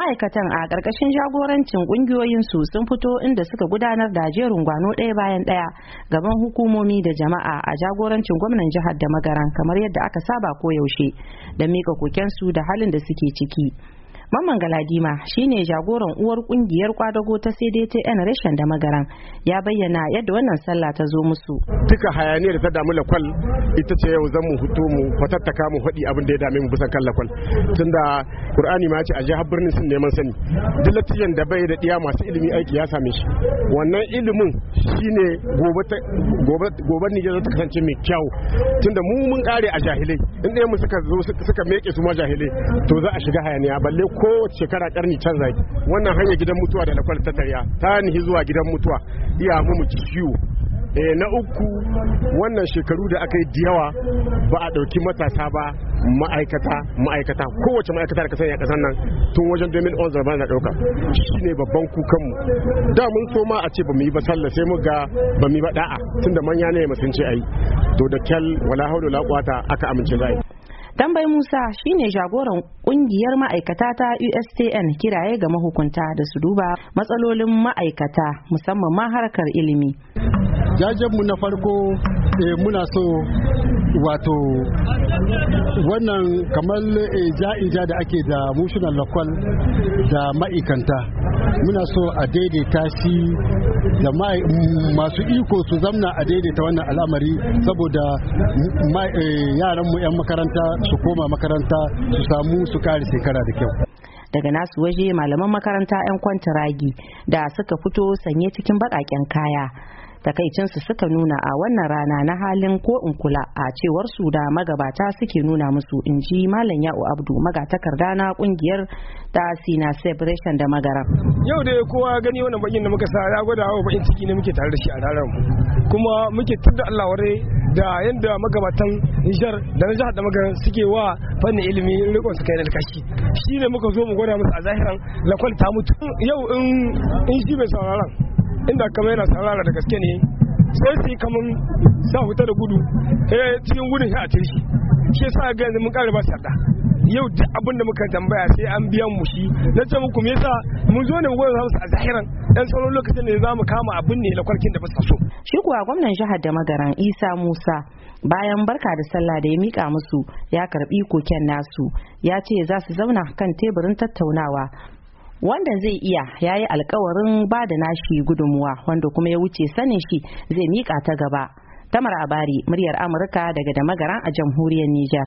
Ma'aikatan a ƙarƙashin jagorancin ƙungiyoyinsu sun fito inda suka gudanar da jerin gwano ɗaya bayan ɗaya gaban hukumomi da jama'a a jagorancin gwamnan jihar da Magaran kamar yadda aka saba koyaushe da miƙa kokensu da halin da suke ciki. Mamman Galadima shine jagoran uwar kungiyar kwadago ta CDTN reshen da Magaran ya bayyana yadda wannan sallah ta zo musu. Duka hayaniyar da ta damu lakwal ita ce yau zan mu hutu mu fatattaka mu faɗi abin da ya dame mu bisan kan lakwal. Tunda Qur'ani ma ya ce a jihar birnin sun neman sani. Duk latiyan da bai da diya masu ilimi aiki ya same shi. Wannan ilimin shine gobe Nijar za ta kasance mai kyau. Tunda mu mun kare a jahilai. In ɗaya mu suka meke su ma jahilai to za a shiga hayaniya balle kowace shekara karni canza wannan hanyar gidan mutuwa da lakwal ta tarya ta nihi zuwa gidan mutuwa iya mu ciwo. Na uku wannan shekaru da aka yi yawa ba a ɗauki matasa ba ma'aikata kowace ma'aikata da ka sanya kasan nan tun wajen 2011 ba na ɗauka shine babban kukanmu da mun so ma a ce ba mu yi ba sallah sai mu ga ba mu yi ba da'a tunda manya ne sun ce ai to da kyal wala haulu la quwata aka amince zai. Tambayi Musa shine jagoran kungiyar ma'aikata ta USTN kiraye ga mahukunta da su duba matsalolin ma'aikata musamman ma harkar ilimi. Jajenmu na farko muna so wato wannan kamar ja'ija da ake da mushunan lakwal da ma'aikanta muna so a daidaita shi da masu iko su zamna a daidaita wannan al'amari saboda yaranmu 'yan makaranta su koma makaranta su samu su kare shekara da kyau. Daga nasu waje malaman makaranta 'yan kwantaragi da suka fito sanye cikin baƙaƙen kaya takaicinsu suka nuna a wannan rana na halin ko in kula a cewar su da magabata suke nuna musu, in ji Malam Ya'u Abdu magatakarda na kungiyar ta Sina Celebration da Magaran. Yau da kowa gani wannan bakin da muka sa ya gwada wa bakin ciki ne muke tare da shi a ranar mu kuma muke tunda Allah ware da yanda magabatan Nijar da na jihar da Magaran suke wa fannin ilimi rikon su kai da kashi shine muka zo mu gwada musu a zahiran lakwal ta mutu yau in shi bai sauraron inda kamar yana saurara da gaske ne sai su yi kamar sa huta da gudu cikin gudun shi a cire shi yasa ga yanzu mun kare ba su yarda yau duk abin da muka tambaya sai an biyan mu shi na ce muku me yasa mun zo ne mu gwada musu a zahiran dan sauran lokacin ne za mu kama abin ne lakwarkin da ba su so. Shi kuwa gwamnan jihar da Magaran Isa Musa bayan barka da sallah da ya mika musu ya karbi koken nasu ya ce za su zauna kan teburin tattaunawa wanda zai iya yayi alkawarin ba da nashi gudunmuwa wanda kuma ya wuce sanin shi zai mika ta gaba. Tamar Abari, muryar Amurka daga da Magaran a jamhuriyar Nijar.